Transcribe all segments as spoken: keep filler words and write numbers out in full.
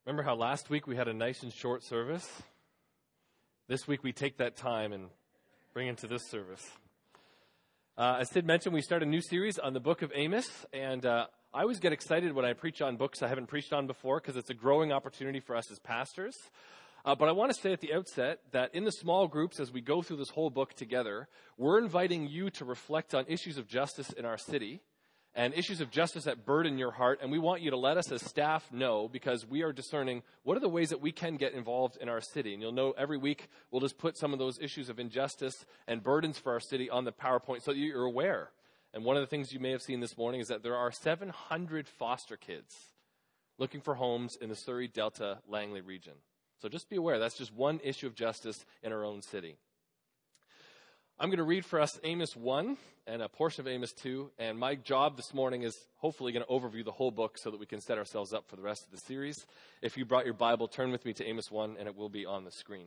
Remember how last week we had a nice and short service? This week we take that time and bring it to this service. Uh, as Sid mentioned, we start a new series on the book of Amos, and uh, I always get excited when I preach on books I haven't preached on before because it's a growing opportunity for us as pastors. Uh, but I want to say at the outset that in the small groups, as we go through this whole book together, we're inviting you to reflect on issues of justice in our city and issues of justice that burden your heart. And we want you to let us as staff know, because we are discerning what are the ways that we can get involved in our city. And you'll know every week we'll just put some of those issues of injustice and burdens for our city on the PowerPoint so that you're aware. And one of the things you may have seen this morning is that there are seven hundred foster kids looking for homes in the Surrey Delta Langley region. So just be aware, that's just one issue of justice in our own city. I'm going to read for us Amos one and a portion of Amos two, and my job this morning is hopefully going to overview the whole book so that we can set ourselves up for the rest of the series. If you brought your Bible, turn with me to Amos one, and it will be on the screen.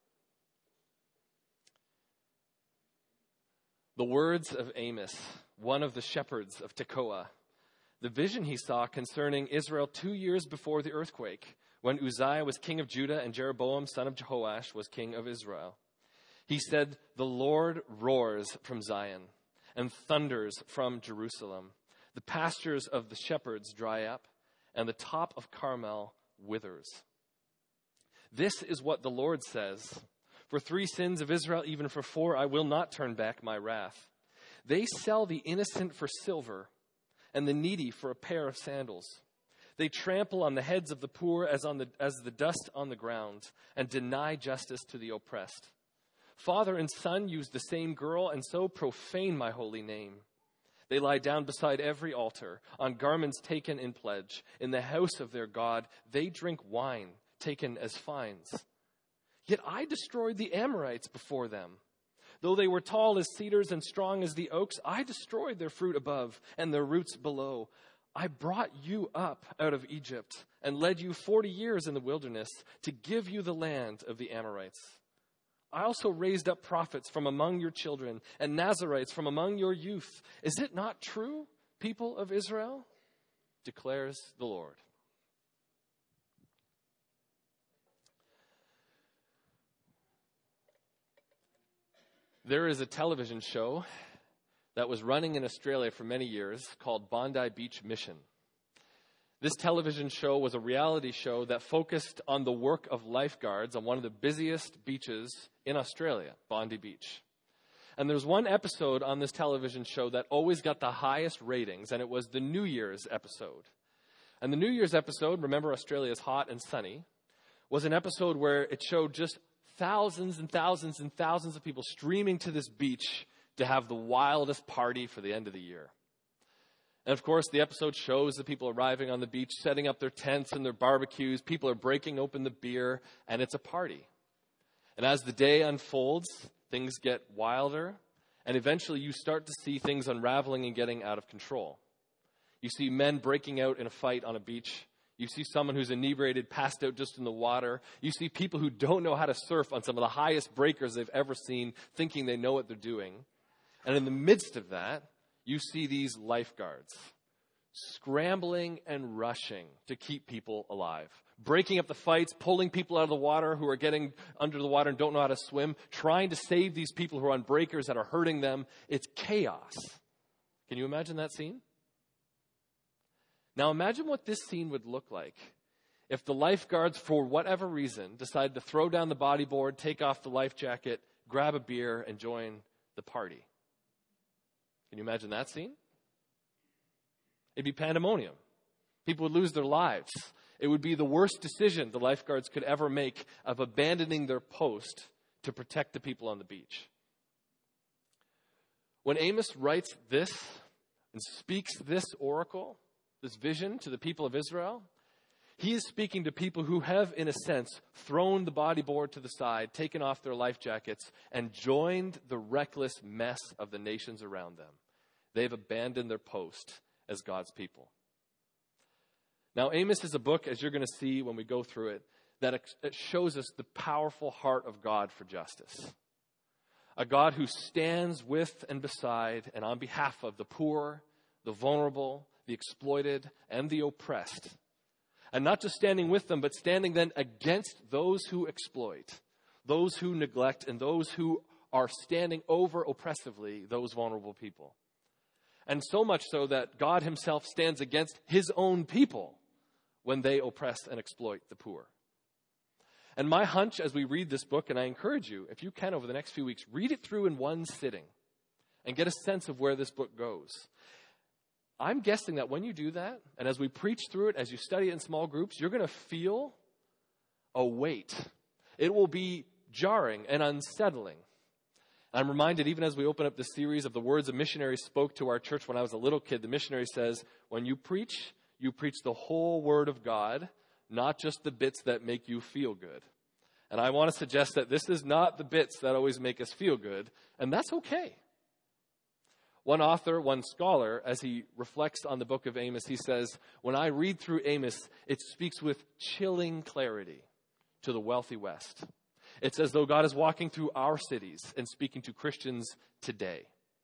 The words of Amos, one of the shepherds of Tekoa, the vision he saw concerning Israel two years before the earthquake, when Uzziah was king of Judah and Jeroboam, son of Jehoash, was king of Israel. He said, "The Lord roars from Zion and thunders from Jerusalem. The pastures of the shepherds dry up, and the top of Carmel withers. This is what the Lord says. For three sins of Israel, even for four, I will not turn back my wrath. They sell the innocent for silver and the needy for a pair of sandals. They trample on the heads of the poor as on the as the dust on the ground, and deny justice to the oppressed. Father and son use the same girl, and so profane my holy name. They lie down beside every altar, on garments taken in pledge. In the house of their God, they drink wine taken as fines. Yet I destroyed the Amorites before them. Though they were tall as cedars and strong as the oaks, I destroyed their fruit above and their roots below. I brought you up out of Egypt and led you forty years in the wilderness to give you the land of the Amorites. I also raised up prophets from among your children and Nazarites from among your youth. Is it not true, people of Israel? Declares the Lord." There is a television show that was running in Australia for many years called Bondi Beach Mission. This television show was a reality show that focused on the work of lifeguards on one of the busiest beaches in Australia, Bondi Beach. And there's one episode on this television show that always got the highest ratings, and it was the New Year's episode. And the New Year's episode, remember Australia's hot and sunny, was an episode where it showed just thousands and thousands and thousands of people streaming to this beach to have the wildest party for the end of the year. And of course, the episode shows the people arriving on the beach, setting up their tents and their barbecues. People are breaking open the beer, and it's a party. And as the day unfolds, things get wilder, and eventually you start to see things unraveling and getting out of control. You see men breaking out in a fight on a beach. You see someone who's inebriated, passed out just in the water. You see people who don't know how to surf on some of the highest breakers they've ever seen, thinking they know what they're doing. And in the midst of that, you see these lifeguards scrambling and rushing to keep people alive, breaking up the fights, pulling people out of the water who are getting under the water and don't know how to swim, trying to save these people who are on breakers that are hurting them. It's chaos. Can you imagine that scene? Now imagine what this scene would look like if the lifeguards, for whatever reason, decided to throw down the bodyboard, take off the life jacket, grab a beer, and join the party. Can you imagine that scene? It'd be pandemonium. People would lose their lives. It would be the worst decision the lifeguards could ever make of abandoning their post to protect the people on the beach. When Amos writes this and speaks this oracle, this vision to the people of Israel, he is speaking to people who have, in a sense, thrown the bodyboard to the side, taken off their life jackets, and joined the reckless mess of the nations around them. They've abandoned their post as God's people. Now, Amos is a book, as you're going to see when we go through it, that it shows us the powerful heart of God for justice. A God who stands with and beside and on behalf of the poor, the vulnerable, the exploited, and the oppressed. And not just standing with them, but standing then against those who exploit, those who neglect, and those who are standing over oppressively those vulnerable people. And so much so that God himself stands against his own people when they oppress and exploit the poor. And my hunch as we read this book, and I encourage you, if you can over the next few weeks, read it through in one sitting and get a sense of where this book goes. I'm guessing that when you do that, and as we preach through it, as you study it in small groups, you're going to feel a weight. It will be jarring and unsettling. I'm reminded, even as we open up this series, of the words a missionary spoke to our church when I was a little kid. The missionary says, when you preach, you preach the whole word of God, not just the bits that make you feel good. And I want to suggest that this is not the bits that always make us feel good, and that's okay. One author, one scholar, as he reflects on the book of Amos, he says, when I read through Amos, it speaks with chilling clarity to the wealthy West. It's as though God is walking through our cities and speaking to Christians today.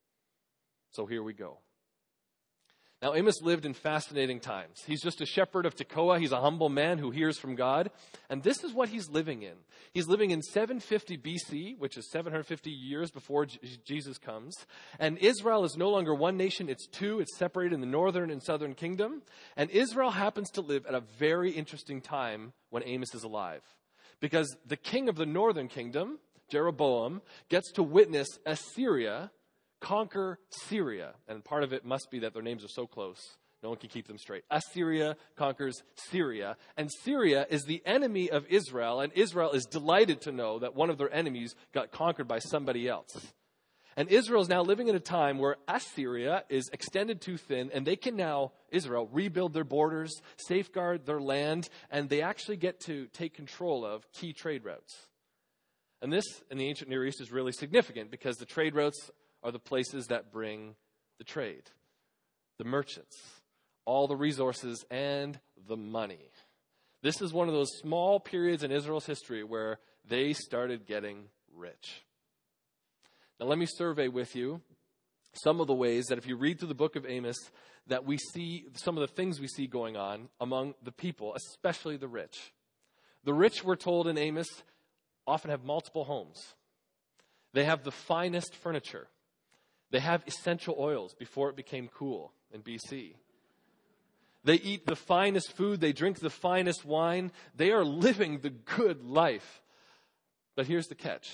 So here we go. Now, Amos lived in fascinating times. He's just a shepherd of Tekoa. He's a humble man who hears from God. And this is what he's living in. He's living in seven fifty B C, which is seven hundred fifty years before J- Jesus comes. And Israel is no longer one nation. It's two. It's separated in the northern and southern kingdom. And Israel happens to live at a very interesting time when Amos is alive. Because the king of the northern kingdom, Jeroboam, gets to witness Assyria conquer Syria. And part of it must be that their names are so close, no one can keep them straight. Assyria conquers Syria. And Syria is the enemy of Israel. And Israel is delighted to know that one of their enemies got conquered by somebody else. And Israel is now living in a time where Assyria is extended too thin, and they can now, Israel, rebuild their borders, safeguard their land, and they actually get to take control of key trade routes. And this, in the ancient Near East, is really significant because the trade routes are the places that bring the trade, the merchants, all the resources, and the money. This is one of those small periods in Israel's history where they started getting rich. Now, let me survey with you some of the ways that if you read through the book of Amos, that we see some of the things we see going on among the people, especially the rich. The rich, we're told in Amos, often have multiple homes. They have the finest furniture. They have essential oils before it became cool in B C. They eat the finest food. They drink the finest wine. They are living the good life. But here's the catch.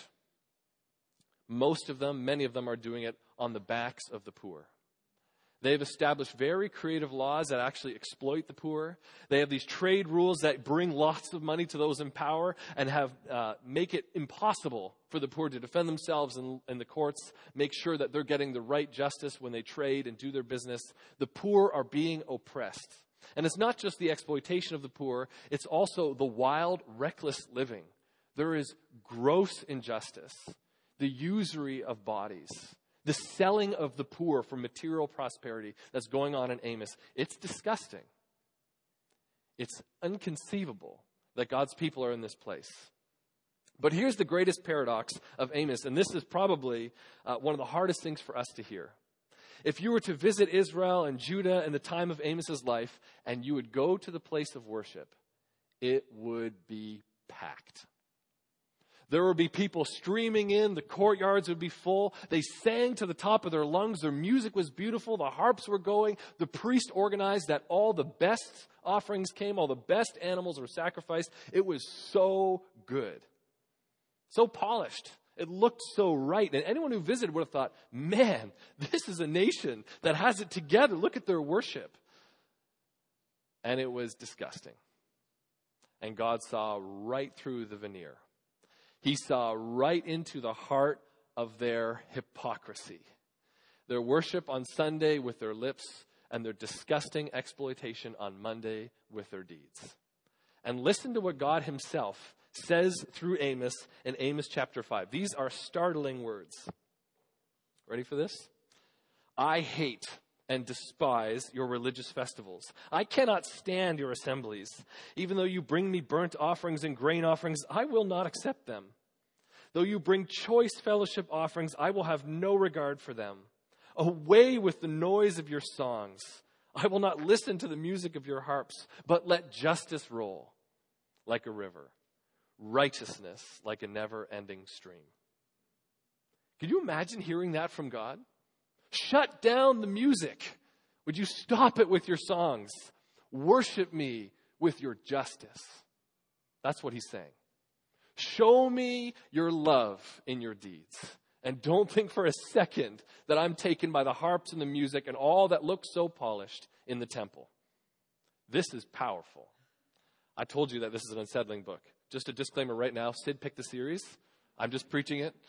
Most of them, many of them are doing it on the backs of the poor. They've established very creative laws that actually exploit the poor. They have these trade rules that bring lots of money to those in power and have uh, make it impossible for the poor to defend themselves in, in the courts, make sure that they're getting the right justice when they trade and do their business. The poor are being oppressed. And it's not just the exploitation of the poor, it's also the wild, reckless living. There is gross injustice. The usury of bodies, the selling of the poor for material prosperity that's going on in Amos. It's disgusting. It's inconceivable that God's people are in this place. But here's the greatest paradox of Amos, and this is probably uh, one of the hardest things for us to hear. If you were to visit Israel and Judah in the time of Amos's life, and you would go to the place of worship, it would be packed. There would be people streaming in. The courtyards would be full. They sang to the top of their lungs. Their music was beautiful. The harps were going. The priest organized that all the best offerings came. All the best animals were sacrificed. It was so good. So polished. It looked so right. And anyone who visited would have thought, man, this is a nation that has it together. Look at their worship. And it was disgusting. And God saw right through the veneer. He saw right into the heart of their hypocrisy. Their worship on Sunday with their lips and their disgusting exploitation on Monday with their deeds. And listen to what God himself says through Amos in Amos chapter five. These are startling words. Ready for this? I hate and despise your religious festivals. I cannot stand your assemblies. Even though you bring me burnt offerings and grain offerings, I will not accept them. Though you bring choice fellowship offerings, I will have no regard for them. Away with the noise of your songs. I will not listen to the music of your harps, but let justice roll like a river, righteousness like a never-ending stream. Can you imagine hearing that from God? Shut down the music. Would you stop it with your songs? Worship me with your justice. That's what he's saying. Show me your love in your deeds. And don't think for a second that I'm taken by the harps and the music and all that looks so polished in the temple. This is powerful. I told you that this is an unsettling book. Just a disclaimer right now. Sid picked the series. I'm just preaching it.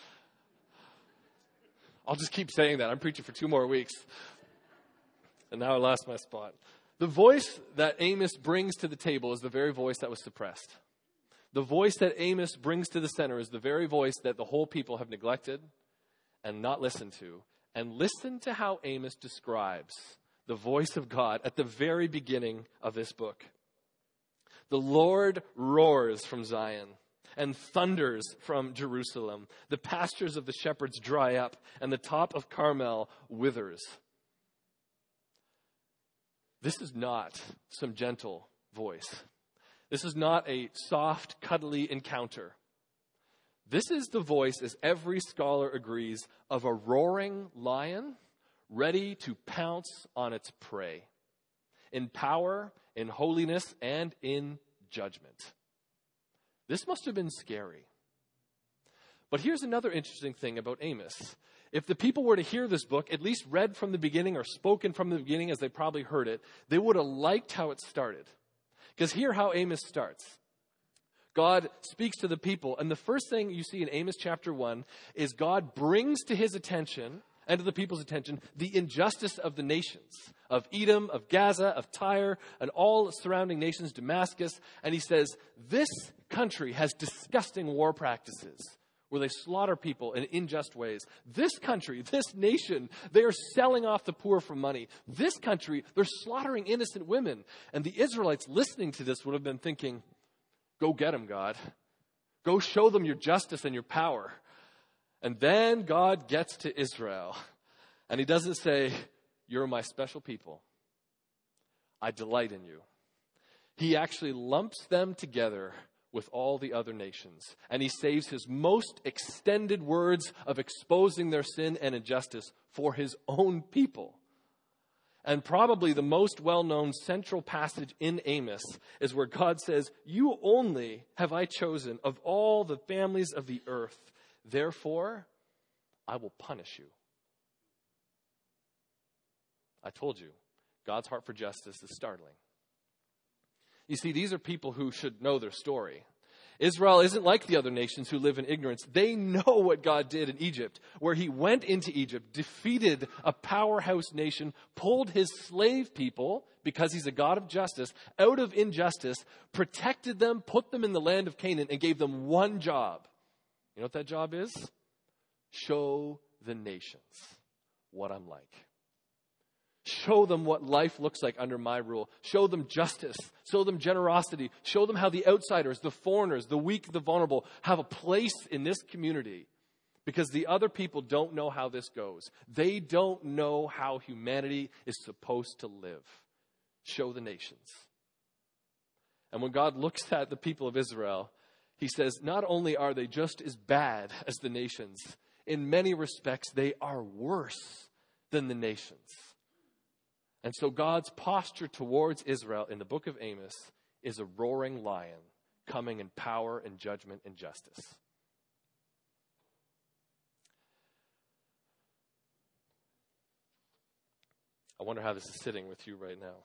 I'll just keep saying that. I'm preaching for two more weeks. And now I lost my spot. The voice that Amos brings to the table is the very voice that was suppressed. The voice that Amos brings to the center is the very voice that the whole people have neglected and not listened to. And listen to how Amos describes the voice of God at the very beginning of this book. The Lord roars from Zion and thunders from Jerusalem. The pastures of the shepherds dry up, and the top of Carmel withers. This is not some gentle voice. This is not a soft, cuddly encounter. This is the voice, as every scholar agrees, of a roaring lion ready to pounce on its prey, in power, in holiness, and in judgment. This must have been scary. But here's another interesting thing about Amos. If the people were to hear this book, at least read from the beginning or spoken from the beginning as they probably heard it, they would have liked how it started. Because hear how Amos starts. God speaks to the people, and the first thing you see in Amos chapter one is God brings to his attention and to the people's attention the injustice of the nations, of Edom, of Gaza, of Tyre, and all surrounding nations, Damascus. And he says, this country has disgusting war practices where they slaughter people in unjust ways. This country, this nation, they are selling off the poor for money. This country, they're slaughtering innocent women. And the Israelites listening to this would have been thinking, go get them, God. Go show them your justice and your power. And then God gets to Israel. And he doesn't say, you're my special people. I delight in you. He actually lumps them together with all the other nations. And he saves his most extended words of exposing their sin and injustice for his own people. And probably the most well-known central passage in Amos is where God says, you only have I chosen of all the families of the earth. Therefore, I will punish you. I told you, God's heart for justice is startling. You see, these are people who should know their story. Israel isn't like the other nations who live in ignorance. They know what God did in Egypt, where he went into Egypt, defeated a powerhouse nation, pulled his slave people, because he's a God of justice, out of injustice, protected them, put them in the land of Canaan, and gave them one job. You know what that job is? Show the nations what I'm like. Show them what life looks like under my rule. Show them justice. Show them generosity. Show them how the outsiders, the foreigners, the weak, the vulnerable have a place in this community. Because the other people don't know how this goes. They don't know how humanity is supposed to live. Show the nations. And when God looks at the people of Israel, he says, not only are they just as bad as the nations, in many respects, they are worse than the nations. And so God's posture towards Israel in the book of Amos is a roaring lion coming in power and judgment and justice. I wonder how this is sitting with you right now.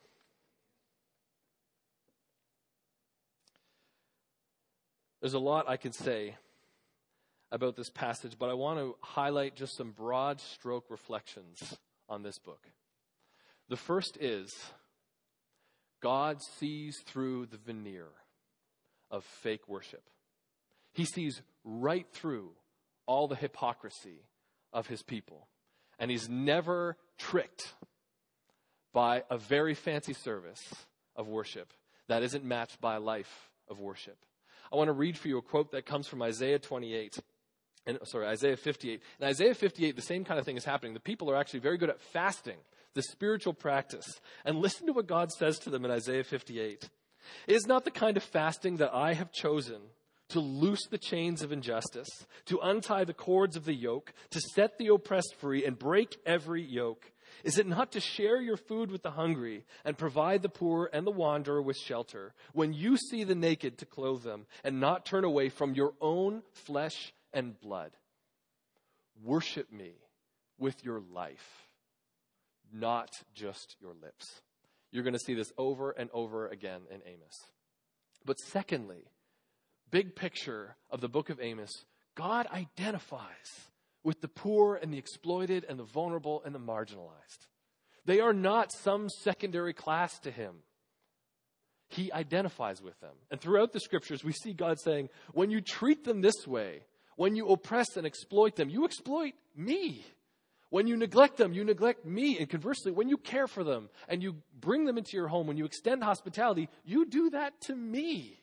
There's a lot I can say about this passage, but I want to highlight just some broad stroke reflections on this book. The first is, God sees through the veneer of fake worship. He sees right through all the hypocrisy of his people. And he's never tricked by a very fancy service of worship that isn't matched by a life of worship. I want to read for you a quote that comes from Isaiah twenty-eight. And, sorry, Isaiah fifty-eight. In Isaiah fifty-eight, the same kind of thing is happening. The people are actually very good at fasting. the spiritual practice. And listen to what God says to them in Isaiah fifty-eight. It is not the kind of fasting that I have chosen to loose the chains of injustice, to untie the cords of the yoke, to set the oppressed free and break every yoke. Is it not to share your food with the hungry and provide the poor and the wanderer with shelter? When you see the naked, to clothe them and not turn away from your own flesh and blood. Worship me with your life, not just your lips. You're going to see this over and over again in Amos. But secondly, big picture of the book of Amos, God identifies with the poor and the exploited and the vulnerable and the marginalized. They are not some secondary class to him. He identifies with them. And throughout the scriptures, we see God saying, when you treat them this way, when you oppress and exploit them, you exploit me. When you neglect them, you neglect me. And conversely, when you care for them and you bring them into your home, when you extend hospitality, you do that to me.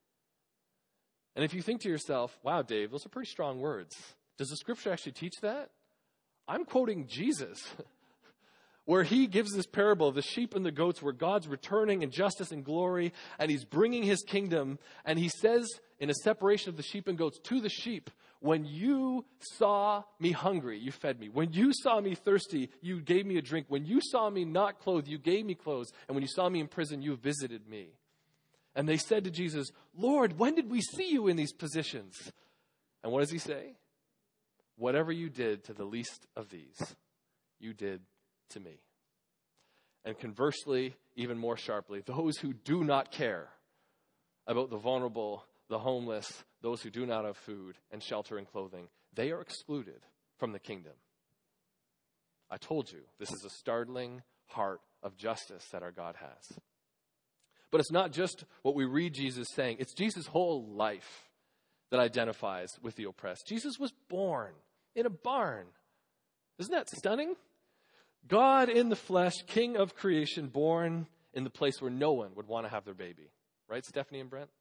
And if you think to yourself, wow, Dave, those are pretty strong words. Does the scripture actually teach that? I'm quoting Jesus, where he gives this parable of the sheep and the goats, where God's returning in justice and glory, and he's bringing his kingdom. And he says in a separation of the sheep and goats to the sheep, when you saw me hungry, you fed me. When you saw me thirsty, you gave me a drink. When you saw me not clothed, you gave me clothes. And when you saw me in prison, you visited me. And they said to Jesus, Lord, when did we see you in these positions? And what does he say? Whatever you did to the least of these, you did to me. And conversely, even more sharply, those who do not care about the vulnerable, the homeless, those who do not have food and shelter and clothing, they are excluded from the kingdom. I told you, this is a startling heart of justice that our God has. But it's not just what we read Jesus saying. It's Jesus' whole life that identifies with the oppressed. Jesus was born in a barn. Isn't that stunning? God in the flesh, King of creation, born in the place where no one would want to have their baby. Right, Stephanie and Brent?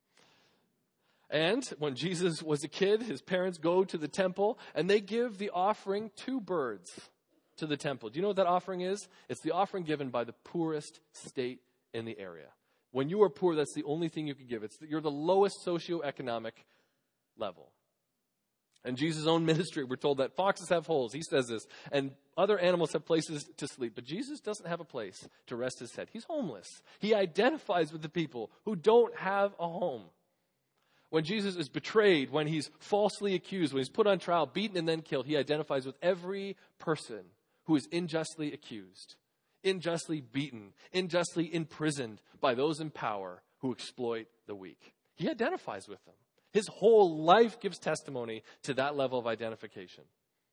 And when Jesus was a kid, his parents go to the temple and they give the offering two birds to the temple. Do you know what that offering is? It's the offering given by the poorest state in the area. When you are poor, that's the only thing you can give. It's you're the lowest socioeconomic level. And Jesus' own ministry, we're told that foxes have holes. He says this. And other animals have places to sleep. But Jesus doesn't have a place to rest his head. He's homeless. He identifies with the people who don't have a home. When Jesus is betrayed, when he's falsely accused, when he's put on trial, beaten, and then killed, he identifies with every person who is unjustly accused, unjustly beaten, unjustly imprisoned by those in power who exploit the weak. He identifies with them. His whole life gives testimony to that level of identification.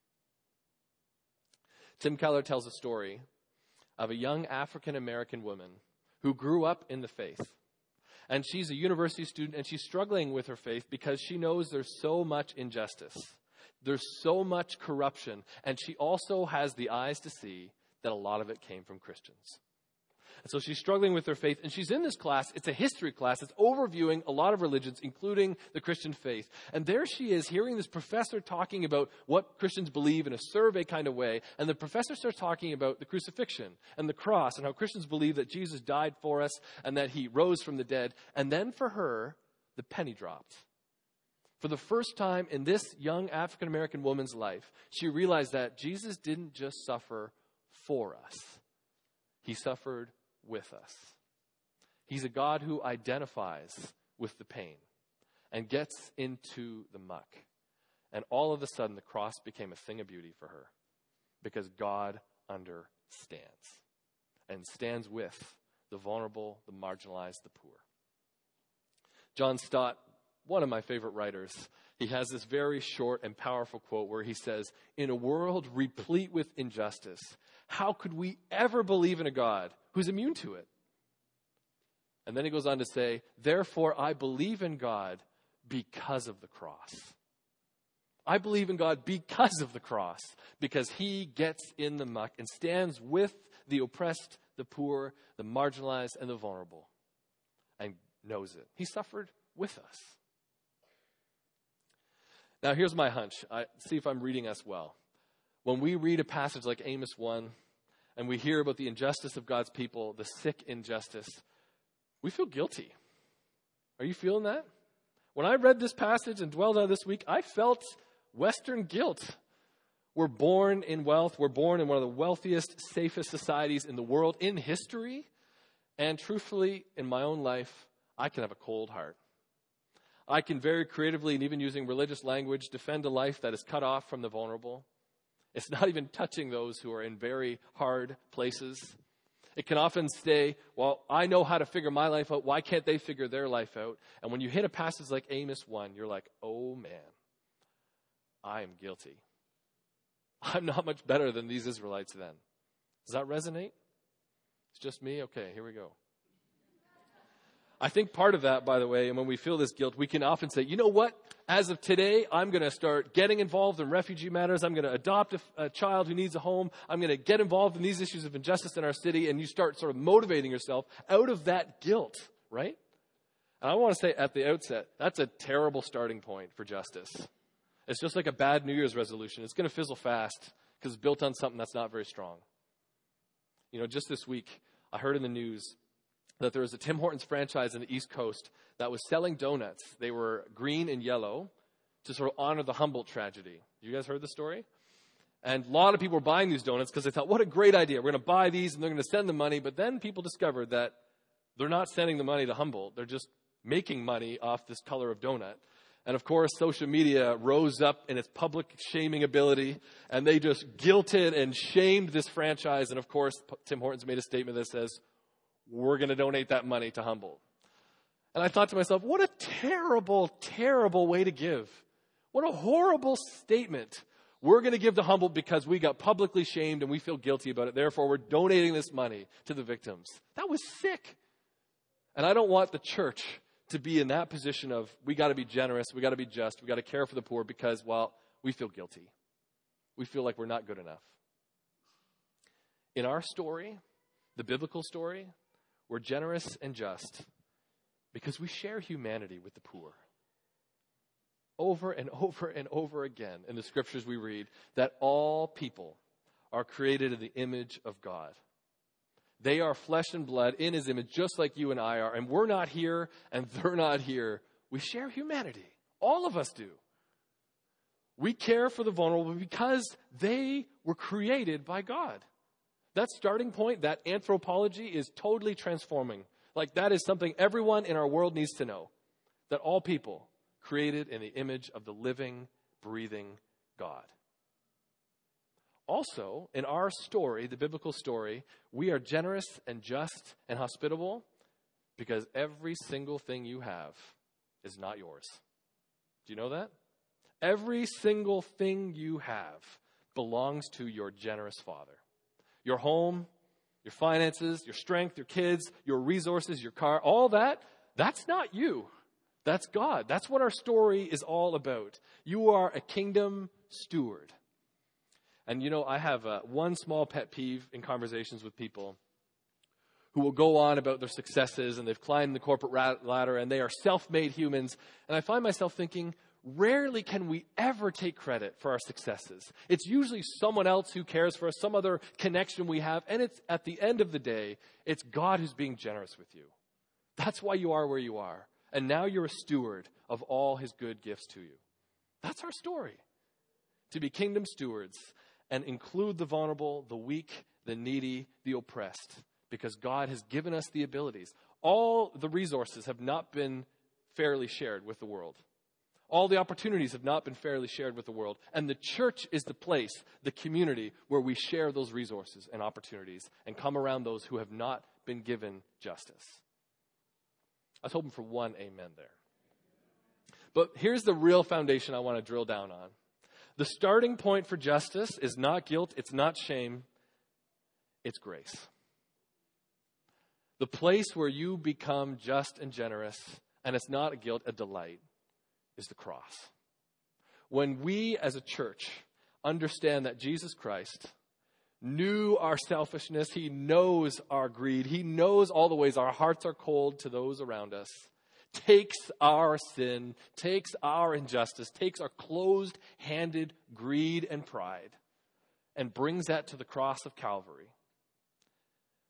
Tim Keller tells a story of a young African-American woman who grew up in the faith. And she's a university student, and she's struggling with her faith because she knows there's so much injustice. There's so much corruption. And she also has the eyes to see that a lot of it came from Christians. And so she's struggling with her faith, and she's in this class. It's a history class. It's overviewing a lot of religions, including the Christian faith. And there she is hearing this professor talking about what Christians believe in a survey kind of way. And the professor starts talking about the crucifixion and the cross and how Christians believe that Jesus died for us and that he rose from the dead. And then for her, the penny dropped. For the first time in this young African-American woman's life, she realized that Jesus didn't just suffer for us. He suffered with us. He's a God who identifies with the pain and gets into the muck. And all of a sudden, the cross became a thing of beauty for her because God understands and stands with the vulnerable, the marginalized, the poor. John Stott, one of my favorite writers, he has this very short and powerful quote where he says, "In a world replete with injustice, how could we ever believe in a God who's immune to it?" And then he goes on to say, "Therefore, I believe in God because of the cross." I believe in God because of the cross, because he gets in the muck and stands with the oppressed, the poor, the marginalized, and the vulnerable, and knows it. He suffered with us. Now, here's my hunch. I, see if I'm reading us well. When we read a passage like Amos one, and we hear about the injustice of God's people, the sick injustice, we feel guilty. Are you feeling that? When I read this passage and dwelled on it this week, I felt Western guilt. We're born in wealth. We're born in one of the wealthiest, safest societies in the world in history. And truthfully, in my own life, I can have a cold heart. I can very creatively, and even using religious language, defend a life that is cut off from the vulnerable. It's not even touching those who are in very hard places. It can often say, well, I know how to figure my life out. Why can't they figure their life out? And when you hit a passage like Amos one, you're like, oh man, I am guilty. I'm not much better than these Israelites then. Does that resonate? It's just me? Okay, here we go. I think part of that, by the way, and when we feel this guilt, we can often say, you know what? As of today, I'm going to start getting involved in refugee matters. I'm going to adopt a, a child who needs a home. I'm going to get involved in these issues of injustice in our city. And you start sort of motivating yourself out of that guilt, right? And I want to say at the outset, that's a terrible starting point for justice. It's just like a bad New Year's resolution. It's going to fizzle fast because it's built on something that's not very strong. You know, just this week, I heard in the news that there was a Tim Hortons franchise in the East Coast that was selling donuts. They were green and yellow to sort of honor the Humboldt tragedy. You guys heard the story? And a lot of people were buying these donuts because they thought, what a great idea. We're going to buy these and they're going to send the money. But then people discovered that they're not sending the money to Humboldt. They're just making money off this color of donut. And of course, social media rose up in its public shaming ability, and they just guilted and shamed this franchise. And of course, Tim Hortons made a statement that says, we're going to donate that money to Humboldt. And I thought to myself, what a terrible, terrible way to give. What a horrible statement. We're going to give to Humboldt because we got publicly shamed and we feel guilty about it. Therefore, we're donating this money to the victims. That was sick. And I don't want the church to be in that position of, we got to be generous, we got to be just, we got to care for the poor because, well, we feel guilty. We feel like we're not good enough. In our story, the biblical story, we're generous and just because we share humanity with the poor. Over and over and over again in the scriptures we read that all people are created in the image of God. They are flesh and blood in his image, just like you and I are. And we're not here and they're not here. We share humanity. All of us do. We care for the vulnerable because they were created by God. That starting point, that anthropology is totally transforming. Like that is something everyone in our world needs to know. That all people created in the image of the living, breathing God. Also, in our story, the biblical story, we are generous and just and hospitable because every single thing you have is not yours. Do you know that? Every single thing you have belongs to your generous Father. Your home, your finances, your strength, your kids, your resources, your car, all that, that's not you. That's God. That's what our story is all about. You are a kingdom steward. And you know, I have uh, one small pet peeve in conversations with people who will go on about their successes and they've climbed the corporate ladder and they are self-made humans. And I find myself thinking, rarely can we ever take credit for our successes. It's usually someone else who cares for us, some other connection we have. And it's at the end of the day, it's God who's being generous with you. That's why you are where you are. And now you're a steward of all his good gifts to you. That's our story. To be kingdom stewards and include the vulnerable, the weak, the needy, the oppressed. Because God has given us the abilities. All the resources have not been fairly shared with the world. All the opportunities have not been fairly shared with the world. And the church is the place, the community, where we share those resources and opportunities and come around those who have not been given justice. I was hoping for one amen there. But here's the real foundation I want to drill down on. The starting point for justice is not guilt, it's not shame, it's grace. The place where you become just and generous, and it's not a guilt, a delight, is the cross. When we as a church understand that Jesus Christ knew our selfishness, he knows our greed, he knows all the ways our hearts are cold to those around us, takes our sin, takes our injustice, takes our closed-handed greed and pride, and brings that to the cross of Calvary.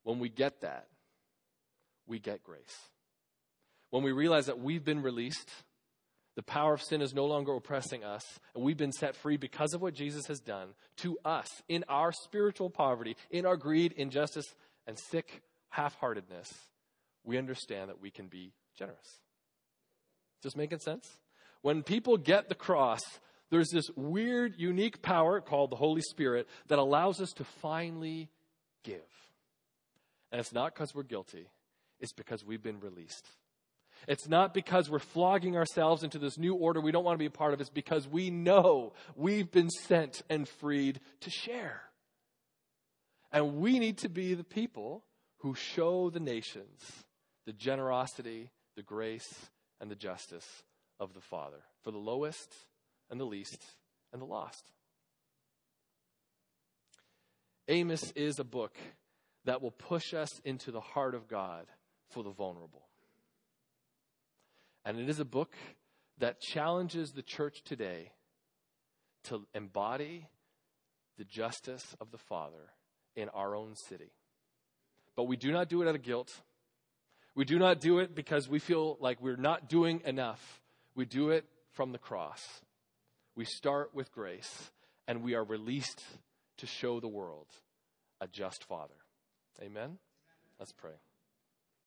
When we get that, we get grace. When we realize that we've been released, the power of sin is no longer oppressing us, and we've been set free because of what Jesus has done to us in our spiritual poverty, in our greed, injustice, and sick half-heartedness, we understand that we can be generous. Just making sense? When people get the cross, there's this weird, unique power called the Holy Spirit that allows us to finally give. And it's not because we're guilty. It's because we've been released. It's not because we're flogging ourselves into this new order we don't want to be a part of. It's because we know we've been sent and freed to share. And we need to be the people who show the nations the generosity, the grace, and the justice of the Father for the lowest and the least and the lost. Amos is a book that will push us into the heart of God for the vulnerable. And it is a book that challenges the church today to embody the justice of the Father in our own city. But we do not do it out of guilt. We do not do it because we feel like we're not doing enough. We do it from the cross. We start with grace, and we are released to show the world a just Father. Amen? Let's pray.